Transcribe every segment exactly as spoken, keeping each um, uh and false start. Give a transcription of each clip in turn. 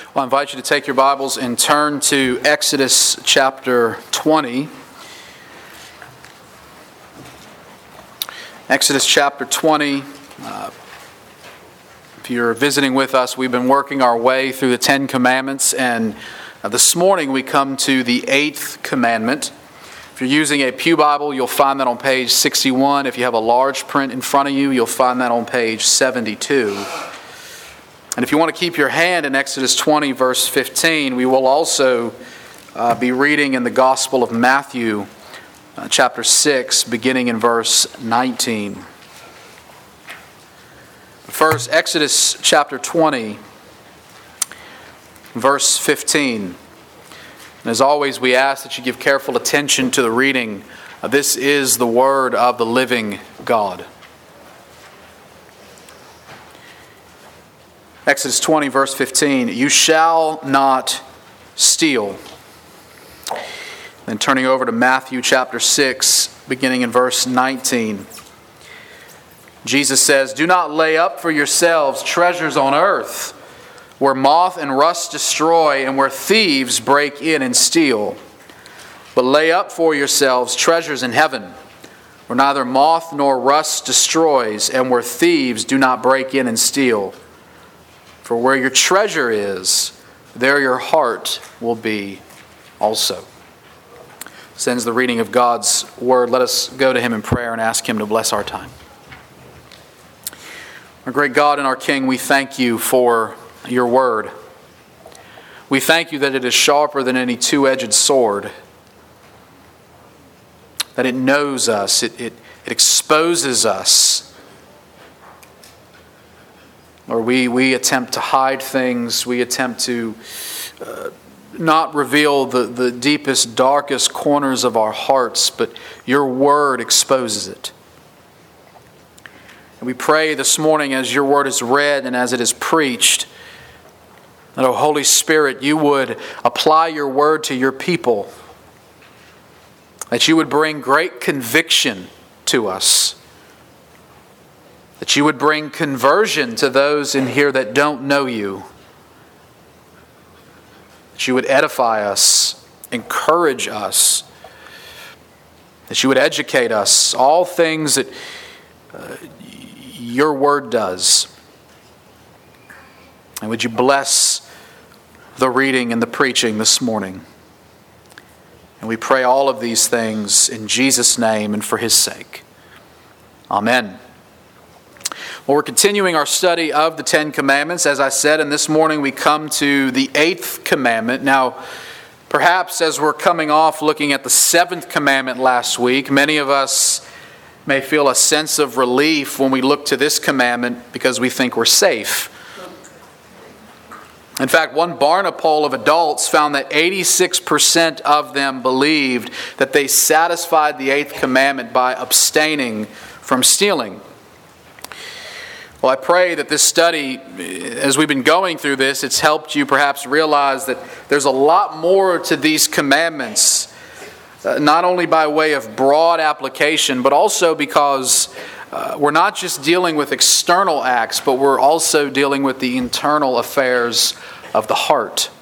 Well, I invite you to take your Bibles and turn to Exodus chapter twenty. Exodus chapter twenty. Uh, if you're visiting with us, we've been working our way through the Ten Commandments, and uh, this morning we come to the eighth commandment. If you're using a Pew Bible, you'll find that on page sixty-one. If you have a large print in front of you, you'll find that on page seventy-two. And if you want to keep your hand in Exodus twenty, verse fifteen, we will also uh, be reading in the Gospel of Matthew, uh, chapter six, beginning in verse nineteen. First, Exodus chapter twenty, verse fifteen. And as always, we ask that you give careful attention to the reading. Uh, this is the word of the living God. Exodus twenty, verse fifteen, you shall not steal. Then turning over to Matthew chapter six, beginning in verse nineteen. Jesus says, do not lay up for yourselves treasures on earth, where moth and rust destroy and where thieves break in and steal. But lay up for yourselves treasures in heaven, where neither moth nor rust destroys and where thieves do not break in and steal. For where your treasure is, there your heart will be also. This ends the reading of God's word. Let us go to Him in prayer and ask Him to bless our time. Our great God and our King, we thank you for your word. We thank you that it is sharper than any two-edged sword, that it knows us, it, it, it exposes us. Or we, we attempt to hide things, we attempt to uh, not reveal the, the deepest, darkest corners of our hearts, but your word exposes it. And we pray this morning as your word is read and as it is preached, that, O Holy Spirit, you would apply your word to your people, that you would bring great conviction to us, that you would bring conversion to those in here that don't know you, that you would edify us, encourage us, that you would educate us, all things that uh, your word does. And would you bless the reading and the preaching this morning? And we pray all of these things in Jesus' name and for His sake. Amen. Well, we're continuing our study of the Ten Commandments, as I said, and this morning we come to the eighth commandment. Now, perhaps as we're coming off looking at the seventh commandment last week, many of us may feel a sense of relief when we look to this commandment because we think we're safe. In fact, one Barna poll of adults found that eighty-six percent of them believed that they satisfied the eighth commandment by abstaining from stealing. Well, I pray that this study, as we've been going through this, it's helped you perhaps realize that there's a lot more to these commandments, uh, not only by way of broad application, but also because uh, we're not just dealing with external acts, but we're also dealing with the internal affairs of the heart.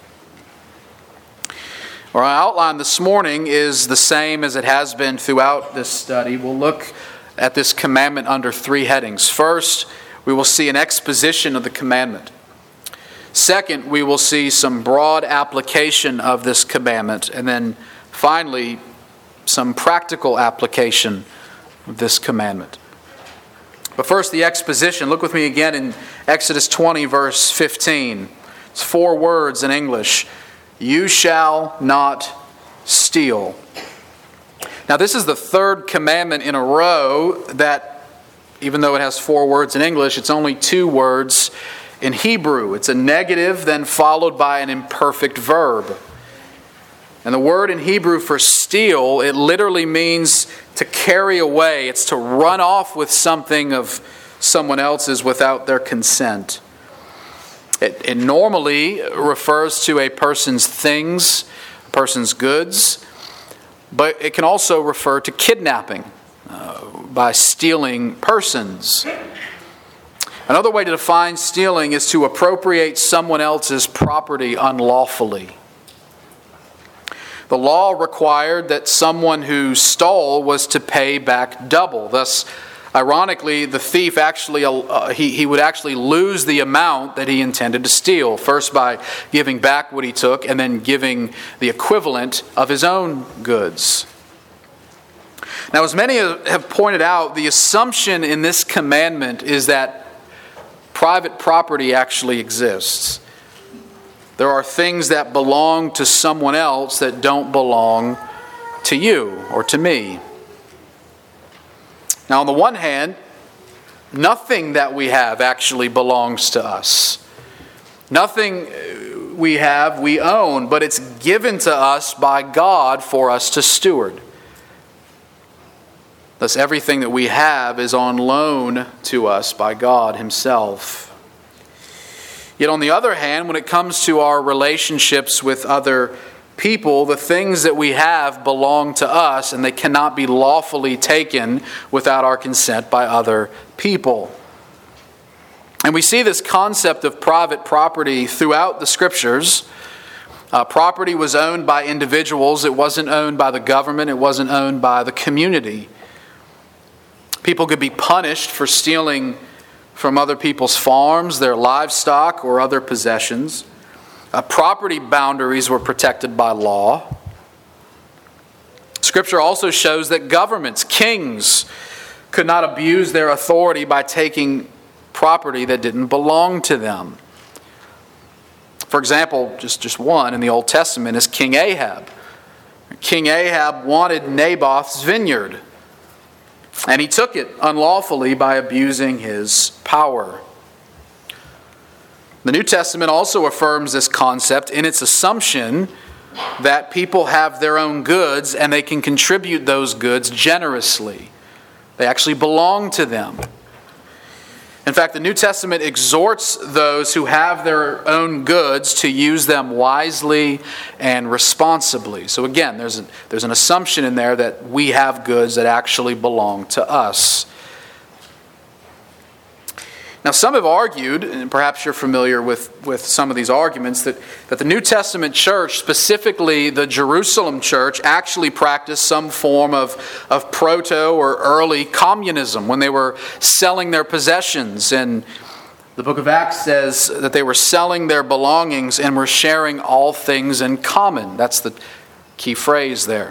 Our outline this morning is the same as it has been throughout this study. We'll look at this commandment under three headings. First, we will see an exposition of the commandment. Second, we will see some broad application of this commandment. And then finally, some practical application of this commandment. But first, the exposition. Look with me again in Exodus twenty, verse fifteen. It's four words in English. You shall not steal. Now, this is the third commandment in a row that, even though it has four words in English, it's only two words in Hebrew. It's a negative, then followed by an imperfect verb. And the word in Hebrew for steal, it literally means to carry away. It's to run off with something of someone else's without their consent. It, it normally refers to a person's things, a person's goods, but it can also refer to kidnapping uh, by stealing persons. Another way to define stealing is to appropriate someone else's property unlawfully. The law required that someone who stole was to pay back double. Thus, ironically, the thief actually uh, he, he would actually lose the amount that he intended to steal, first by giving back what he took and then giving the equivalent of his own goods. Now, as many have pointed out, the assumption in this commandment is that private property actually exists. There are things that belong to someone else that don't belong to you or to me. Now, on the one hand, nothing that we have actually belongs to us. Nothing we have we own, but it's given to us by God for us to steward. Thus, everything that we have is on loan to us by God Himself. Yet on the other hand, when it comes to our relationships with other people, the things that we have belong to us and they cannot be lawfully taken without our consent by other people. And we see this concept of private property throughout the Scriptures. Uh, property was owned by individuals. It wasn't owned by the government. It wasn't owned by the community. People could be punished for stealing from other people's farms, their livestock, or other possessions. Uh, property boundaries were protected by law. Scripture also shows that governments, kings, could not abuse their authority by taking property that didn't belong to them. For example, just, just one in the Old Testament is King Ahab. King Ahab wanted Naboth's vineyard, and he took it unlawfully by abusing his power. The New Testament also affirms this concept in its assumption that people have their own goods and they can contribute those goods generously. They actually belong to them. In fact, the New Testament exhorts those who have their own goods to use them wisely and responsibly. So again, there's, a, there's an assumption in there that we have goods that actually belong to us. Now, some have argued, and perhaps you're familiar with, with some of these arguments, that, that the New Testament church, specifically the Jerusalem church, actually practiced some form of, of proto or early communism when they were selling their possessions. And the book of Acts says that they were selling their belongings and were sharing all things in common. That's the key phrase there.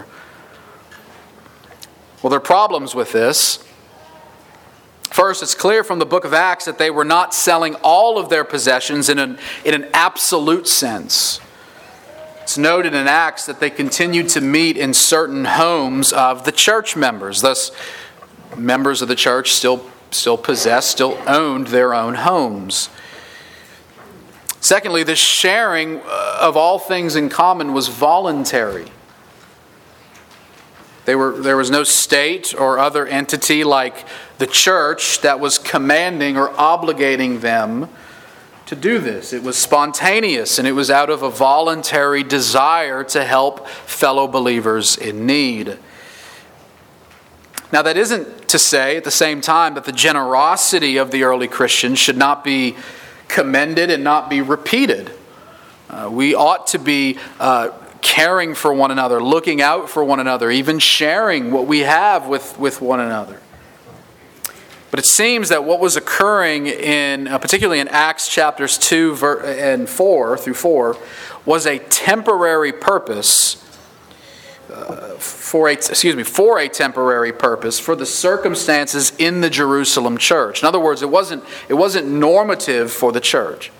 Well, there are problems with this. First, it's clear from the book of Acts that they were not selling all of their possessions in an, in an absolute sense. It's noted in Acts that they continued to meet in certain homes of the church members. Thus, members of the church still, still possessed, still owned their own homes. Secondly, the sharing of all things in common was voluntary. They were, there was no state or other entity like the church that was commanding or obligating them to do this. It was spontaneous and it was out of a voluntary desire to help fellow believers in need. Now, that isn't to say at the same time that the generosity of the early Christians should not be commended and not be repeated. Uh, we ought to be uh, caring for one another, looking out for one another, even sharing what we have with, with one another. But it seems that what was occurring in, uh, particularly in Acts chapters two ver- and four through four, was a temporary purpose uh, for a excuse me for a temporary purpose for the circumstances in the Jerusalem church. In other words, it wasn't it wasn't normative for the church.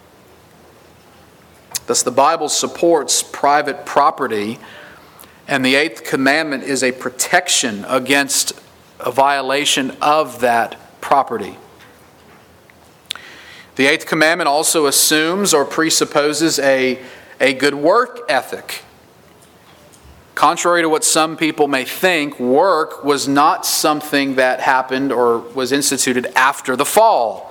Thus, the Bible supports private property, and the eighth commandment is a protection against a violation of that property. The eighth commandment also assumes or presupposes a, a good work ethic. Contrary to what some people may think, work was not something that happened or was instituted after the fall.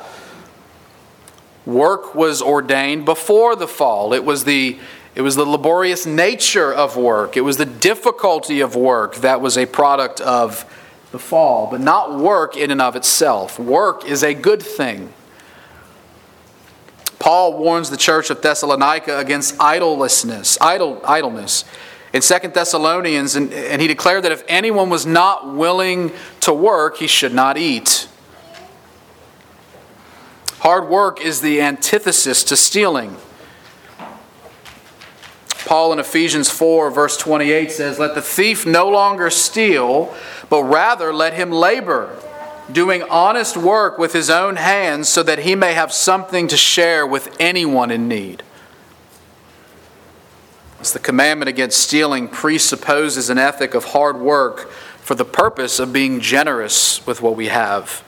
Work was ordained before the fall. It was the It was the laborious nature of work. It was the difficulty of work that was a product of the fall, but not work in and of itself. Work is a good thing. Paul warns the church of Thessalonica against idlelessness, idle, idleness. In Second Thessalonians, and, and he declared that if anyone was not willing to work, he should not eat. Hard work is the antithesis to stealing. Paul in Ephesians four, verse twenty-eight says, "Let the thief no longer steal, but rather let him labor, doing honest work with his own hands, so that he may have something to share with anyone in need." As the commandment against stealing presupposes an ethic of hard work for the purpose of being generous with what we have.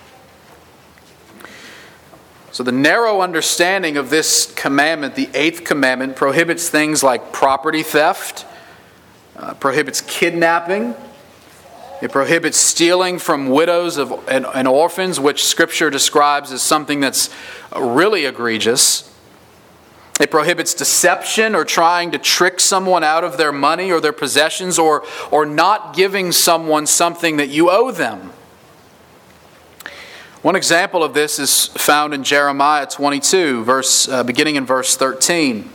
So the narrow understanding of this commandment, the eighth commandment, prohibits things like property theft, uh, prohibits kidnapping, it prohibits stealing from widows of, and, and orphans, which Scripture describes as something that's really egregious. It prohibits deception or trying to trick someone out of their money or their possessions, or, or not giving someone something that you owe them. One example of this is found in Jeremiah twenty-two, verse, uh, beginning in verse thirteen.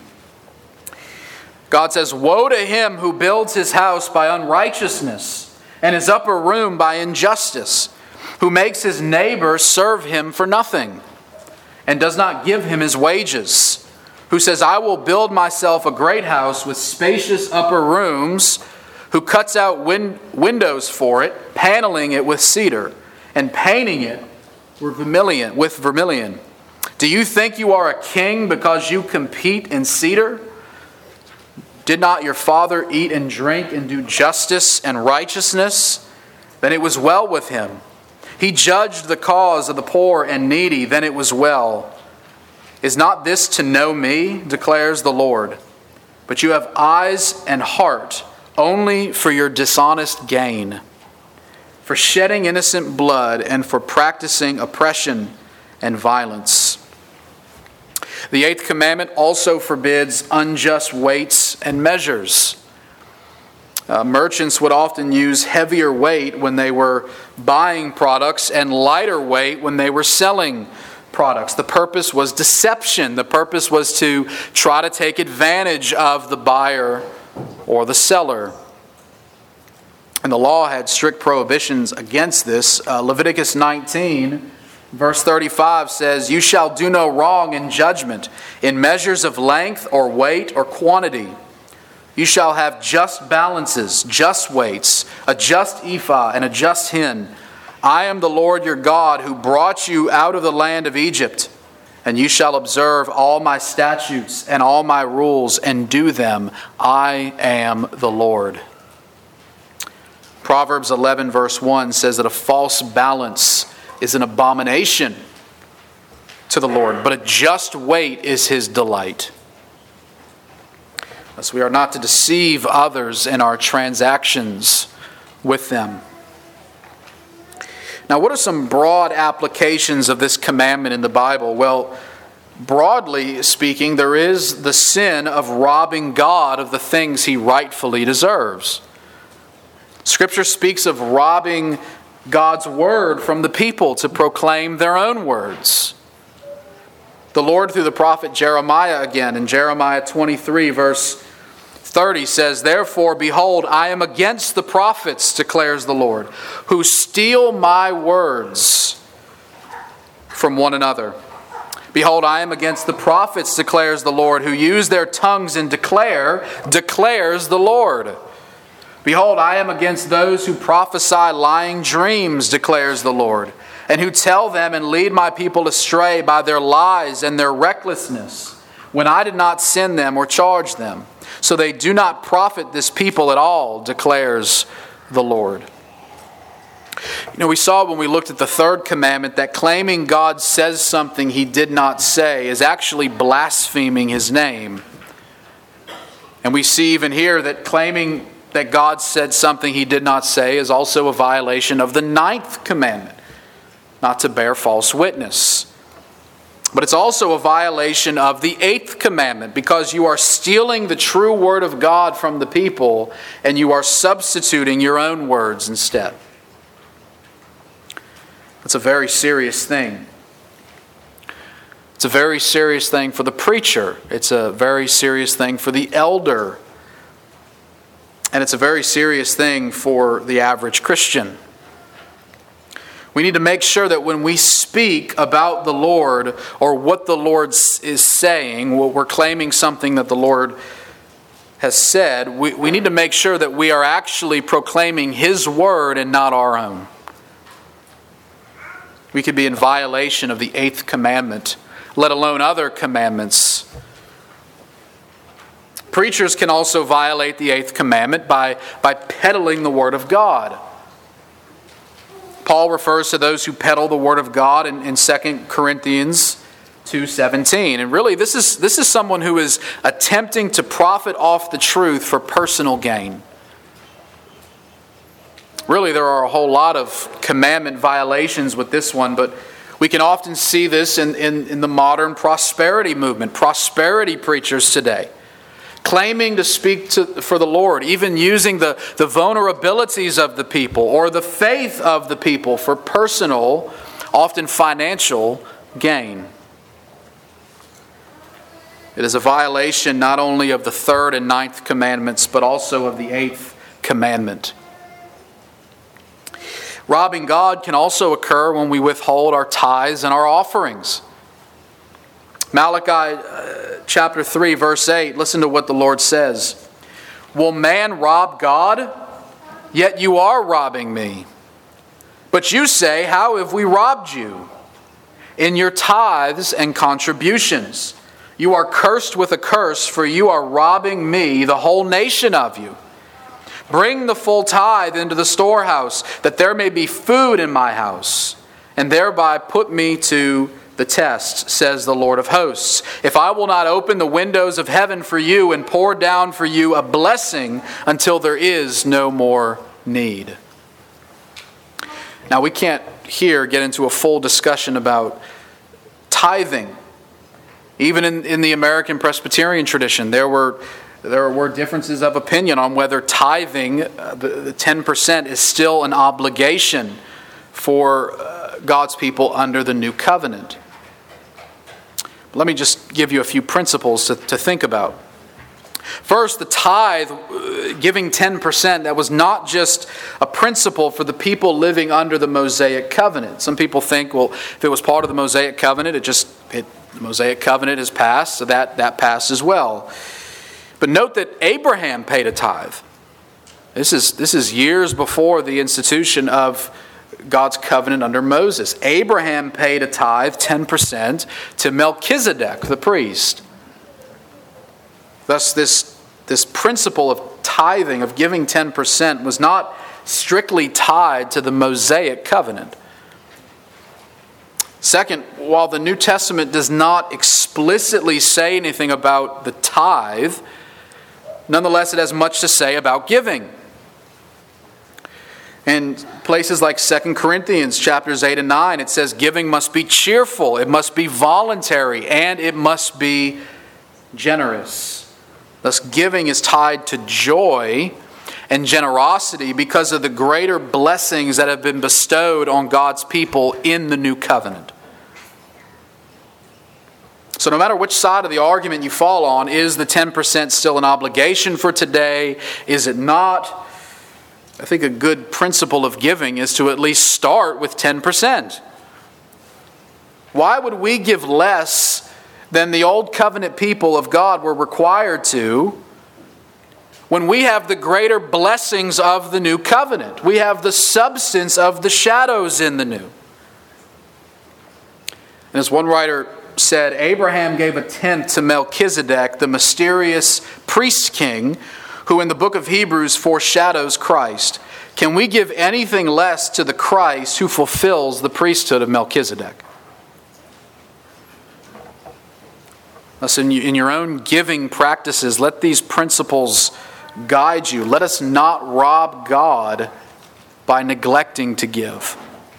God says, "Woe to him who builds his house by unrighteousness and his upper room by injustice, who makes his neighbor serve him for nothing and does not give him his wages, who says, I will build myself a great house with spacious upper rooms, who cuts out win- windows for it, paneling it with cedar and painting it with vermilion, with vermilion. Do you think you are a king because you compete in cedar? Did not your father eat and drink and do justice and righteousness? Then it was well with him. He judged the cause of the poor and needy, then it was well. Is not this to know me, declares the Lord? But you have eyes and heart only for your dishonest gain, for shedding innocent blood and for practicing oppression and violence." The eighth commandment also forbids unjust weights and measures. Uh, merchants would often use heavier weight when they were buying products and lighter weight when they were selling products. The purpose was deception. The purpose was to try to take advantage of the buyer or the seller. And the law had strict prohibitions against this. Uh, Leviticus nineteen, verse thirty-five says, "You shall do no wrong in judgment, in measures of length or weight or quantity. You shall have just balances, just weights, a just ephah and a just hin. I am the Lord your God who brought you out of the land of Egypt, and you shall observe all my statutes and all my rules and do them. I am the Lord." Proverbs eleven verse one says that a false balance is an abomination to the Lord, but a just weight is his delight. Thus we are not to deceive others in our transactions with them. Now, what are some broad applications of this commandment in the Bible? Well, broadly speaking, there is the sin of robbing God of the things he rightfully deserves. Scripture speaks of robbing God's word from the people to proclaim their own words. The Lord, through the prophet Jeremiah again, in Jeremiah twenty-three, verse thirty says, "Therefore, behold, I am against the prophets, declares the Lord, who steal my words from one another. Behold, I am against the prophets, declares the Lord, who use their tongues and declare, declares the Lord. Behold, I am against those who prophesy lying dreams, declares the Lord, and who tell them and lead my people astray by their lies and their recklessness, when I did not send them or charge them. So they do not profit this people at all, declares the Lord." You know, we saw when we looked at the third commandment that claiming God says something he did not say is actually blaspheming his name. And we see even here that claiming that God said something he did not say is also a violation of the ninth commandment, not to bear false witness. But it's also a violation of the eighth commandment, because you are stealing the true word of God from the people and you are substituting your own words instead. It's a very serious thing. It's a very serious thing for the preacher. It's a very serious thing for the elder. And it's a very serious thing for the average Christian. We need to make sure that when we speak about the Lord or what the Lord is saying, what we're claiming something that the Lord has said, we, we need to make sure that we are actually proclaiming His word and not our own. We could be in violation of the eighth commandment, let alone other commandments. Preachers can also violate the eighth commandment by, by peddling the word of God. Paul refers to those who peddle the word of God in, in Second Corinthians two seventeen. And really, this is, this is someone who is attempting to profit off the truth for personal gain. Really, there are a whole lot of commandment violations with this one, but we can often see this in, in, in the modern prosperity movement, prosperity preachers today, claiming to speak to, for the Lord, even using the, the vulnerabilities of the people or the faith of the people for personal, often financial gain. It is a violation not only of the third and ninth commandments, but also of the eighth commandment. Robbing God can also occur when we withhold our tithes and our offerings. Malachi uh, chapter three, verse eight, listen to what the Lord says. Will man rob God? Yet you are robbing me. But you say, how have we robbed you? In your tithes and contributions. You are cursed with a curse, for you are robbing me, the whole nation of you. Bring the full tithe into the storehouse, that there may be food in my house, and thereby put me to the test, says the Lord of hosts. If I will not open the windows of heaven for you and pour down for you a blessing until there is no more need. Now, we can't here get into a full discussion about tithing. Even in, in the American Presbyterian tradition, there were There were differences of opinion on whether tithing, uh, the, the ten percent, is still an obligation for uh, God's people under the new covenant. Let me just give you a few principles to, to think about. First, the tithe, uh, giving ten percent, that was not just a principle for the people living under the Mosaic covenant. Some people think, well, if it was part of the Mosaic covenant, it just it, the Mosaic covenant has passed, so that, that passed as well. But note that Abraham paid a tithe. This is, this is years before the institution of God's covenant under Moses. Abraham paid a tithe, ten percent, to Melchizedek, the priest. Thus, this, this principle of tithing, of giving ten percent, was not strictly tied to the Mosaic covenant. Second, while the New Testament does not explicitly say anything about the tithe, nonetheless, it has much to say about giving. In places like Second Corinthians chapters eight and nine, it says giving must be cheerful, it must be voluntary, and it must be generous. Thus, giving is tied to joy and generosity because of the greater blessings that have been bestowed on God's people in the new covenant. So no matter which side of the argument you fall on, is the ten percent still an obligation for today? Is it not? I think a good principle of giving is to at least start with ten percent. Why would we give less than the old covenant people of God were required to when we have the greater blessings of the new covenant? We have the substance of the shadows in the new. And as one writer said, Abraham gave a tenth to Melchizedek, the mysterious priest king, who in the book of Hebrews foreshadows Christ. Can we give anything less to the Christ who fulfills the priesthood of Melchizedek? Thus, in your own giving practices, let these principles guide you. Let us not rob God by neglecting to give.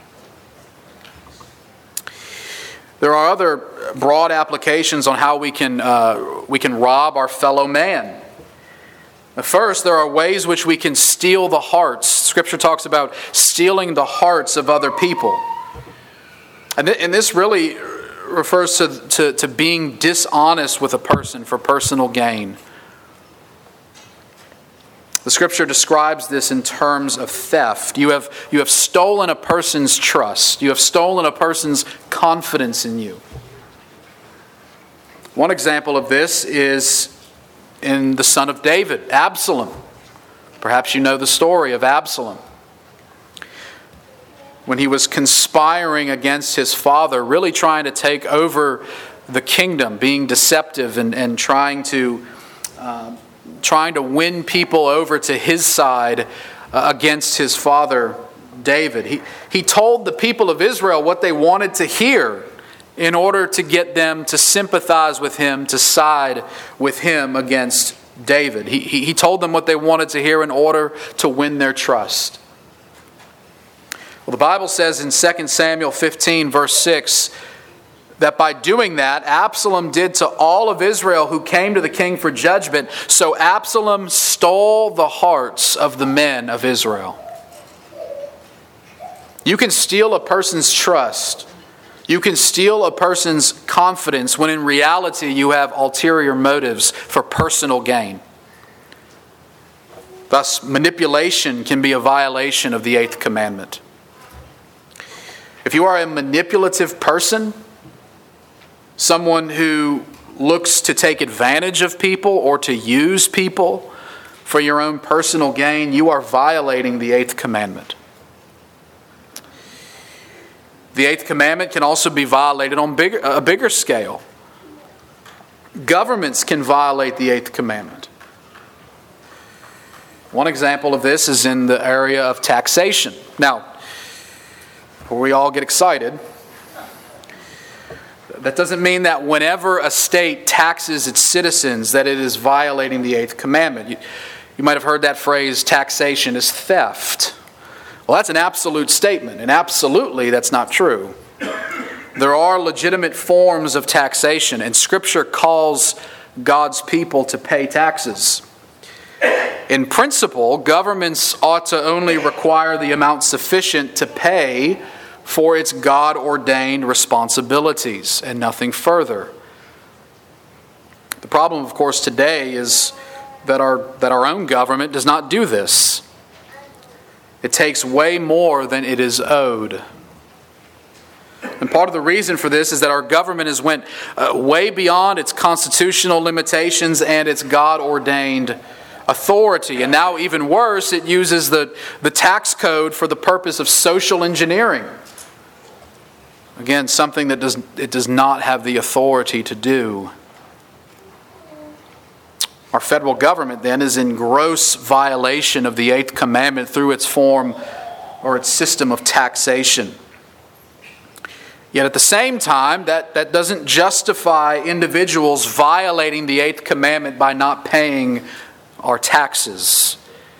There are other broad applications on how we can uh, we can rob our fellow man. First, there are ways which we can steal the hearts. Scripture talks about stealing the hearts of other people. And, th- and this really refers to, to, to being dishonest with a person for personal gain. The Scripture describes this in terms of theft. You have, you have stolen a person's trust. You have stolen a person's confidence in you. One example of this is in the son of David, Absalom. Perhaps you know the story of Absalom. When he was conspiring against his father, really trying to take over the kingdom, being deceptive and, and trying to uh, trying to win people over to his side uh, against his father David. He, he told the people of Israel what they wanted to hear in order to get them to sympathize with him, to side with him against David. He, he, he told them what they wanted to hear in order to win their trust. Well, the Bible says in Second Samuel fifteen, verse six, that by doing that, Absalom did to all of Israel who came to the king for judgment. So Absalom stole the hearts of the men of Israel. You can steal a person's trust. You can steal a person's confidence when in reality you have ulterior motives for personal gain. Thus, manipulation can be a violation of the eighth commandment. If you are a manipulative person, someone who looks to take advantage of people or to use people for your own personal gain, you are violating the eighth commandment. The eighth commandment can also be violated on bigger, a bigger scale. Governments can violate the eighth commandment. One example of this is in the area of taxation. Now, before we all get excited, that doesn't mean that whenever a state taxes its citizens that it is violating the eighth commandment. You, you might have heard that phrase, taxation is theft. Well, that's an absolute statement, and absolutely that's not true. There are legitimate forms of taxation, and Scripture calls God's people to pay taxes. In principle, governments ought to only require the amount sufficient to pay for its God-ordained responsibilities and nothing further. The problem, of course, today is that our, that our own government does not do this. It takes way more than it is owed. And part of the reason for this is that our government has went uh, way beyond its constitutional limitations and its God-ordained authority. And now, even worse, it uses the, the tax code for the purpose of social engineering. Again, something that does, it does not have the authority to do. Our federal government, then, is in gross violation of the eighth commandment through its form or its system of taxation. Yet at the same time, that, that doesn't justify individuals violating the eighth commandment by not paying our taxes.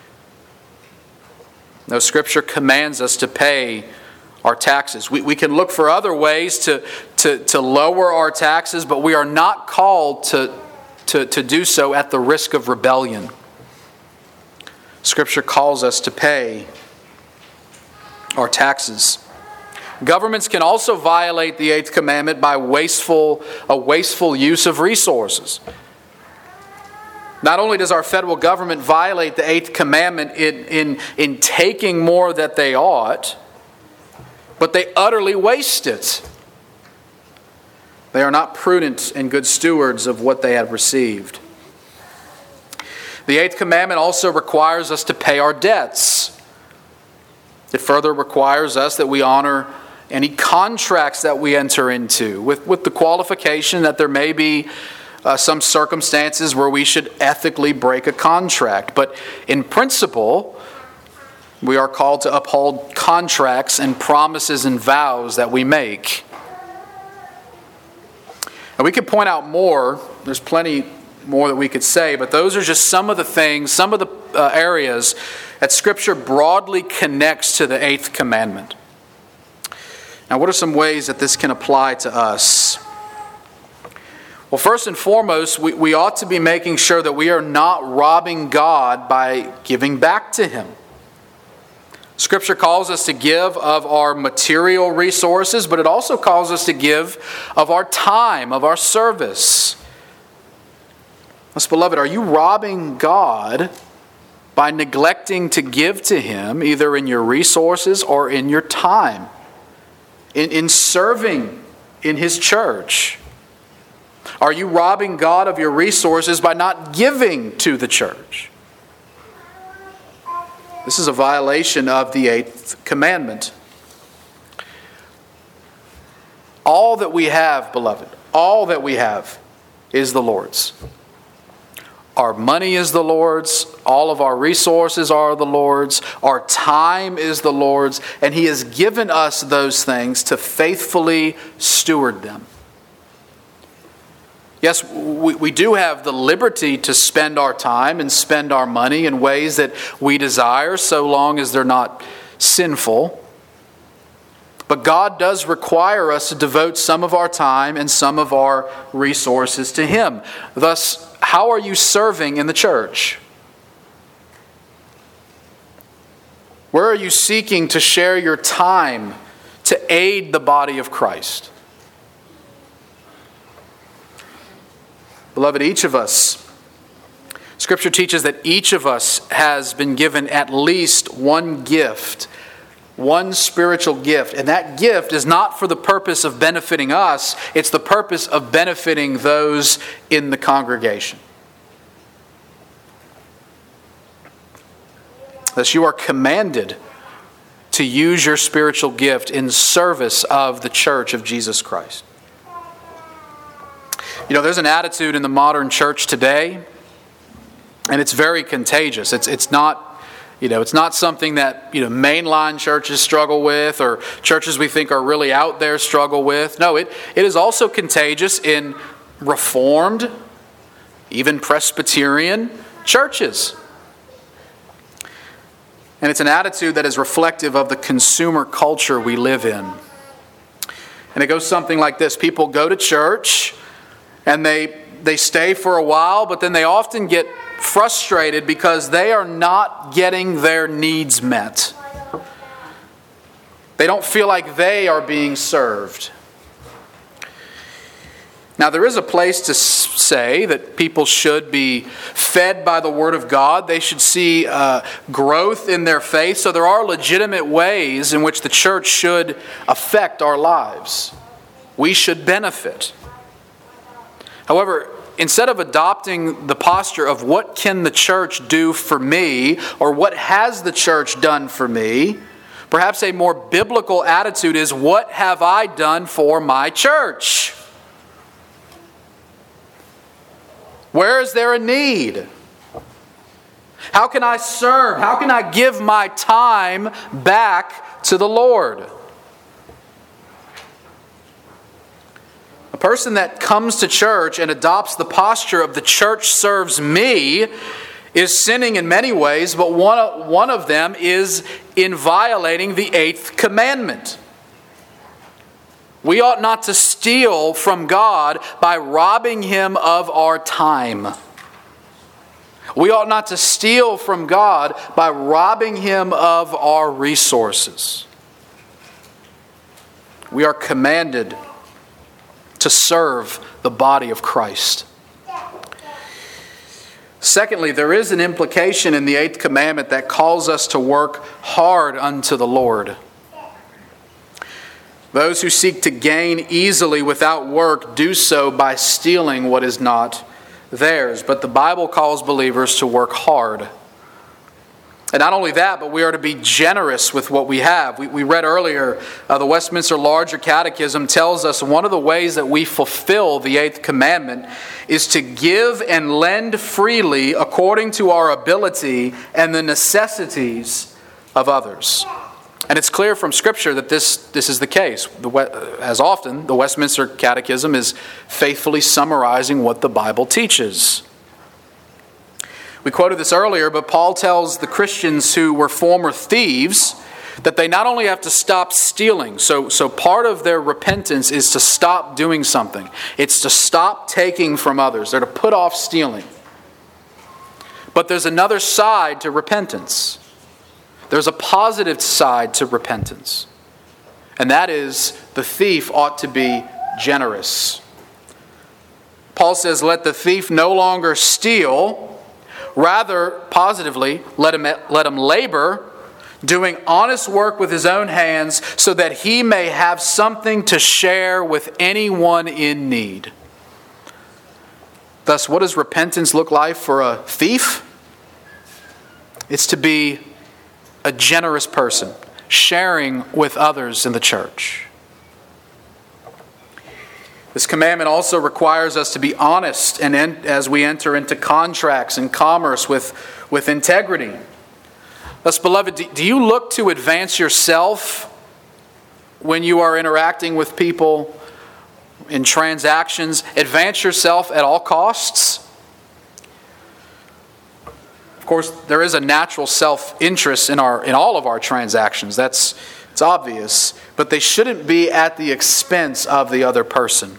No, Scripture commands us to pay our taxes. We, we can look for other ways to, to, to lower our taxes, but we are not called to To, to do so at the risk of rebellion. Scripture calls us to pay our taxes. Governments can also violate the eighth commandment by wasteful, a wasteful use of resources. Not only does our federal government violate the eighth commandment in, in, in taking more than they ought, but they utterly waste it. They are not prudent and good stewards of what they have received. The eighth commandment also requires us to pay our debts. It further requires us that we honor any contracts that we enter into, with, with the qualification that there may be uh, some circumstances where we should ethically break a contract. But in principle, we are called to uphold contracts and promises and vows that we make. And we could point out more. There's plenty more that we could say, but those are just some of the things, some of the uh, areas that Scripture broadly connects to the eighth commandment. Now, what are some ways that this can apply to us? Well, first and foremost, we, we ought to be making sure that we are not robbing God by giving back to Him. Scripture calls us to give of our material resources, but it also calls us to give of our time, of our service. Thus, beloved, are you robbing God by neglecting to give to Him either in your resources or in your time, in, in serving in His church? Are you robbing God of your resources by not giving to the church? This is a violation of the eighth commandment. All that we have, beloved, all that we have is the Lord's. Our money is the Lord's. All of our resources are the Lord's. Our time is the Lord's. And He has given us those things to faithfully steward them. Yes, we, we do have the liberty to spend our time and spend our money in ways that we desire, so long as they're not sinful. But God does require us to devote some of our time and some of our resources to Him. Thus, how are you serving in the church? Where are you seeking to share your time to aid the body of Christ? Beloved, each of us, Scripture teaches that each of us has been given at least one gift, one spiritual gift. And that gift is not for the purpose of benefiting us, it's the purpose of benefiting those in the congregation. Thus, you are commanded to use your spiritual gift in service of the church of Jesus Christ. You know, there's an attitude in the modern church today, and it's very contagious. It's it's not, you know, it's not something that, you know, mainline churches struggle with or churches we think are really out there struggle with. No, it, it is also contagious in Reformed, even Presbyterian churches. And it's an attitude that is reflective of the consumer culture we live in. And it goes something like this. People go to church and they they stay for a while, but then they often get frustrated because they are not getting their needs met. They don't feel like they are being served. Now, there is a place to say that people should be fed by the Word of God. They should see uh, growth in their faith. So there are legitimate ways in which the church should affect our lives. We should benefit. However, instead of adopting the posture of what can the church do for me, or what has the church done for me, perhaps a more biblical attitude is, what have I done for my church? Where is there a need? How can I serve? How can I give my time back to the Lord? A person that comes to church and adopts the posture of the church serves me is sinning in many ways, but one of, one of them is in violating the eighth commandment. We ought not to steal from God by robbing Him of our time. We ought not to steal from God by robbing Him of our resources. We are commanded to serve the body of Christ. Secondly, there is an implication in the eighth commandment that calls us to work hard unto the Lord. Those who seek to gain easily without work do so by stealing what is not theirs. But the Bible calls believers to work hard. And not only that, but we are to be generous with what we have. We, we read earlier, uh, the Westminster Larger Catechism tells us one of the ways that we fulfill the eighth commandment is to give and lend freely according to our ability and the necessities of others. And it's clear from Scripture that this, this is the case. The, as often, the Westminster Catechism is faithfully summarizing what the Bible teaches. We quoted this earlier, but Paul tells the Christians who were former thieves that they not only have to stop stealing, so, so part of their repentance is to stop doing something. It's to stop taking from others. They're to put off stealing. But there's another side to repentance. there's a positive side to repentance. And that is, the thief ought to be generous. Paul says, let the thief no longer steal. Rather, positively, let him, let him labor, doing honest work with his own hands, so that he may have something to share with anyone in need. Thus, what does repentance look like for a thief? It's to be a generous person, sharing with others in the church. This commandment also requires us to be honest and en- as we enter into contracts and commerce with, with integrity. Thus, beloved, do, do you look to advance yourself when you are interacting with people in transactions? Advance yourself at all costs? Of course, there is a natural self-interest in our in all of our transactions. That's it's obvious, but they shouldn't be at the expense of the other person.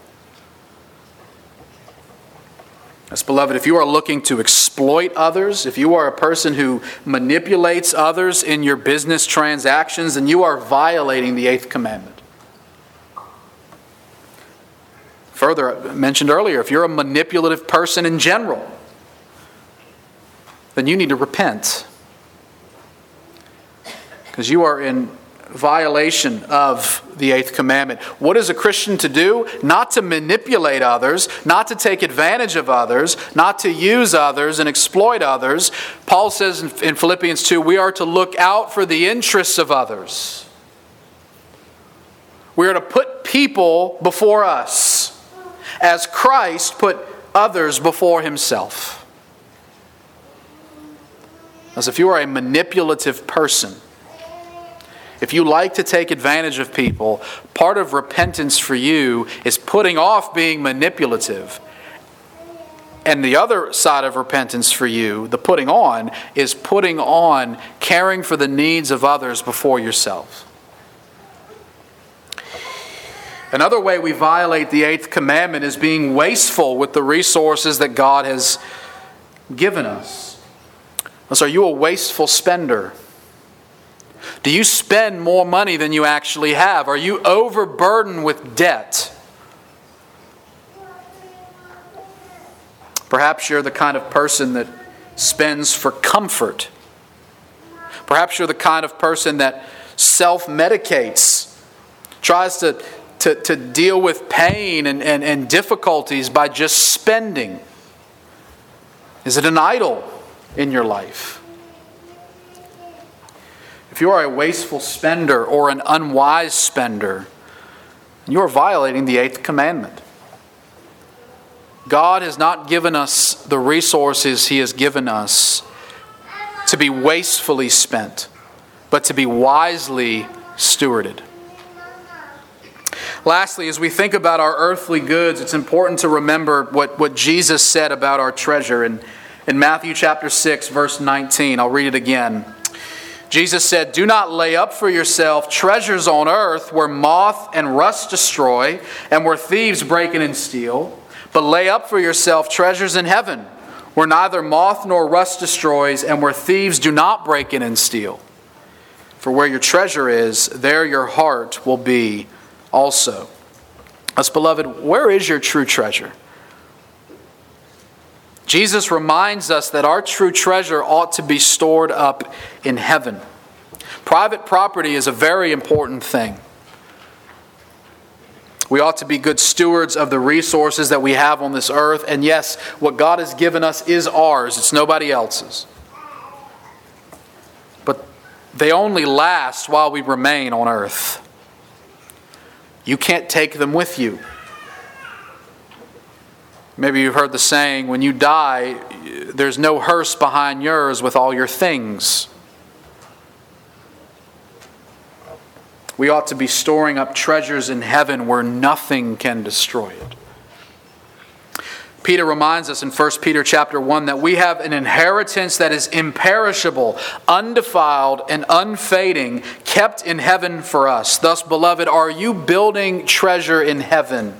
Yes, beloved, if you are looking to exploit others, if you are a person who manipulates others in your business transactions, then you are violating the eighth commandment. Further, I mentioned earlier, if you're a manipulative person in general, then you need to repent. Because you are in violation of the eighth commandment. What is a Christian to do? Not to manipulate others, not to take advantage of others, not to use others and exploit others. Paul says in Philippians two, we are to look out for the interests of others. We are to put people before us, as Christ put others before himself. As if you are a manipulative person, if you like to take advantage of people, part of repentance for you is putting off being manipulative. And the other side of repentance for you, the putting on, is putting on caring for the needs of others before yourself. Another way we violate the eighth commandment is being wasteful with the resources that God has given us. So are you a wasteful spender? Do you spend more money than you actually have? Are you overburdened with debt? Perhaps you're the kind of person that spends for comfort. Perhaps you're the kind of person that self-medicates, tries to, to, to deal with pain and, and, and difficulties by just spending. Is it an idol in your life? If you are a wasteful spender or an unwise spender, you are violating the eighth commandment. God has not given us the resources He has given us to be wastefully spent, but to be wisely stewarded. Lastly, as we think about our earthly goods, it's important to remember what, what Jesus said about our treasure in, in Matthew chapter six, verse nineteen. I'll read it again. Jesus said, "Do not lay up for yourself treasures on earth where moth and rust destroy and where thieves break in and steal, but lay up for yourself treasures in heaven where neither moth nor rust destroys and where thieves do not break in and steal. For where your treasure is, there your heart will be also." Thus, beloved, where is your true treasure? Jesus reminds us that our true treasure ought to be stored up in heaven. Private property is a very important thing. We ought to be good stewards of the resources that we have on this earth. And yes, what God has given us is ours. It's nobody else's. But they only last while we remain on earth. You can't take them with you. Maybe you've heard the saying, when you die, there's no hearse behind yours with all your things. We ought to be storing up treasures in heaven where nothing can destroy it. Peter reminds us in First Peter chapter one that we have an inheritance that is imperishable, undefiled, and unfading, kept in heaven for us. Thus, beloved, are you building treasure in heaven?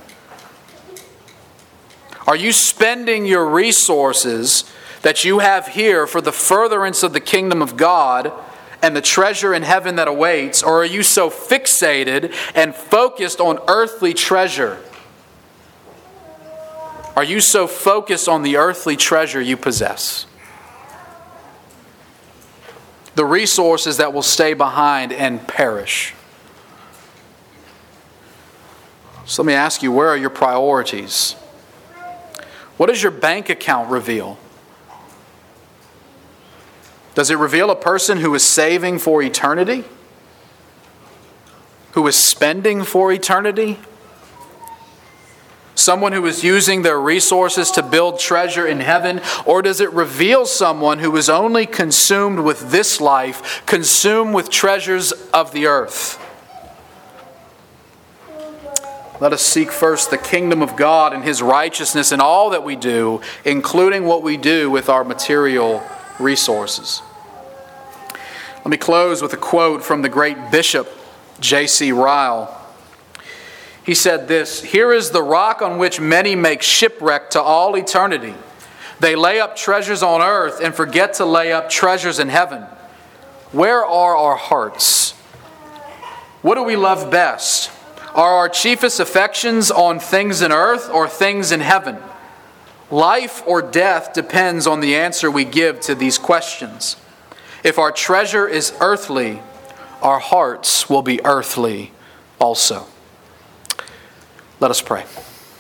Are you spending your resources that you have here for the furtherance of the kingdom of God and the treasure in heaven that awaits? Or are you so fixated and focused on earthly treasure? Are you so focused on the earthly treasure you possess? The resources that will stay behind and perish. So let me ask you, where are your priorities? What does your bank account reveal? Does it reveal a person who is saving for eternity? Who is spending for eternity? Someone who is using their resources to build treasure in heaven? Or does it reveal someone who is only consumed with this life, consumed with treasures of the earth? Let us seek first the kingdom of God and His righteousness in all that we do, including what we do with our material resources. Let me close with a quote from the great Bishop J C Ryle. He said this, "Here is the rock on which many make shipwreck to all eternity. They lay up treasures on earth and forget to lay up treasures in heaven. Where are our hearts? What do we love best? Are our chiefest affections on things in earth or things in heaven? Life or death depends on the answer we give to these questions. If our treasure is earthly, our hearts will be earthly also." Let us pray.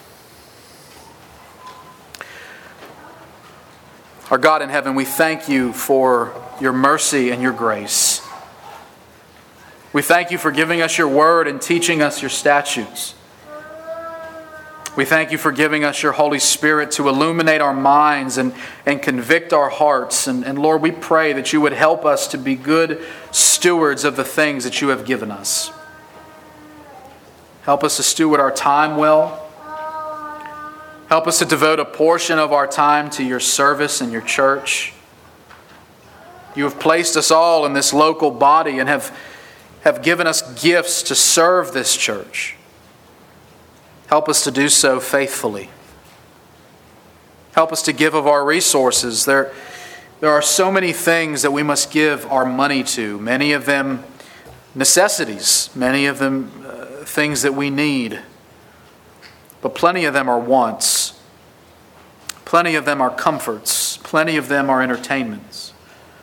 Our God in heaven, we thank you for your mercy and your grace. We thank you for giving us your word and teaching us your statutes. We thank you for giving us your Holy Spirit to illuminate our minds and, and convict our hearts. And, and Lord, we pray that you would help us to be good stewards of the things that you have given us. Help us to steward our time well. Help us to devote a portion of our time to your service and your church. You have placed us all in this local body and have, have given us gifts to serve this church. Help us to do so faithfully. Help us to give of our resources. There, there are so many things that we must give our money to. Many of them necessities. Many of them uh, things that we need. But plenty of them are wants. Plenty of them are comforts. Plenty of them are entertainments.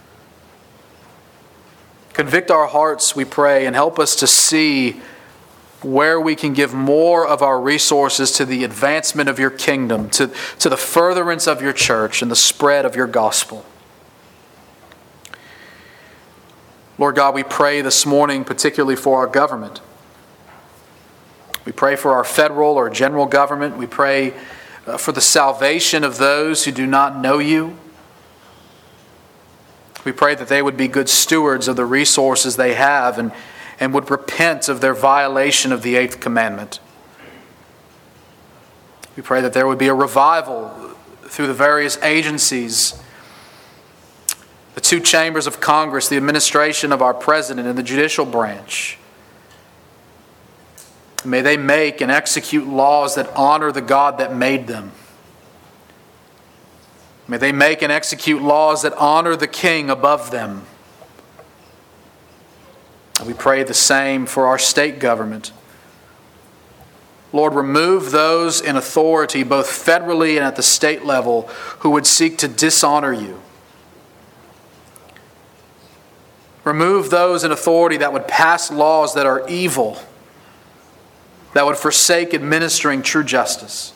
Convict our hearts, we pray, and help us to see where we can give more of our resources to the advancement of your kingdom, to, to the furtherance of your church and the spread of your gospel. Lord God, we pray this morning particularly for our government. We pray for our federal or general government. We pray uh, for the salvation of those who do not know you. We pray that they would be good stewards of the resources they have and, and would repent of their violation of the eighth commandment. We pray that there would be a revival through the various agencies, the two chambers of Congress, the administration of our president, and the judicial branch. May they make and execute laws that honor the God that made them. May they make and execute laws that honor the King above them. And we pray the same for our state government. Lord, remove those in authority, both federally and at the state level, who would seek to dishonor you. Remove those in authority that would pass laws that are evil, that would forsake administering true justice.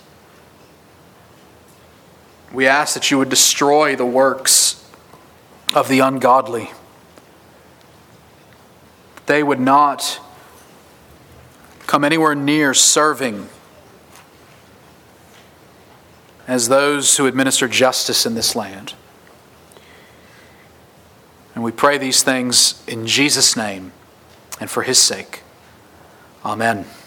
We ask that you would destroy the works of the ungodly. They would not come anywhere near serving as those who administer justice in this land. And we pray these things in Jesus' name and for His sake. Amen.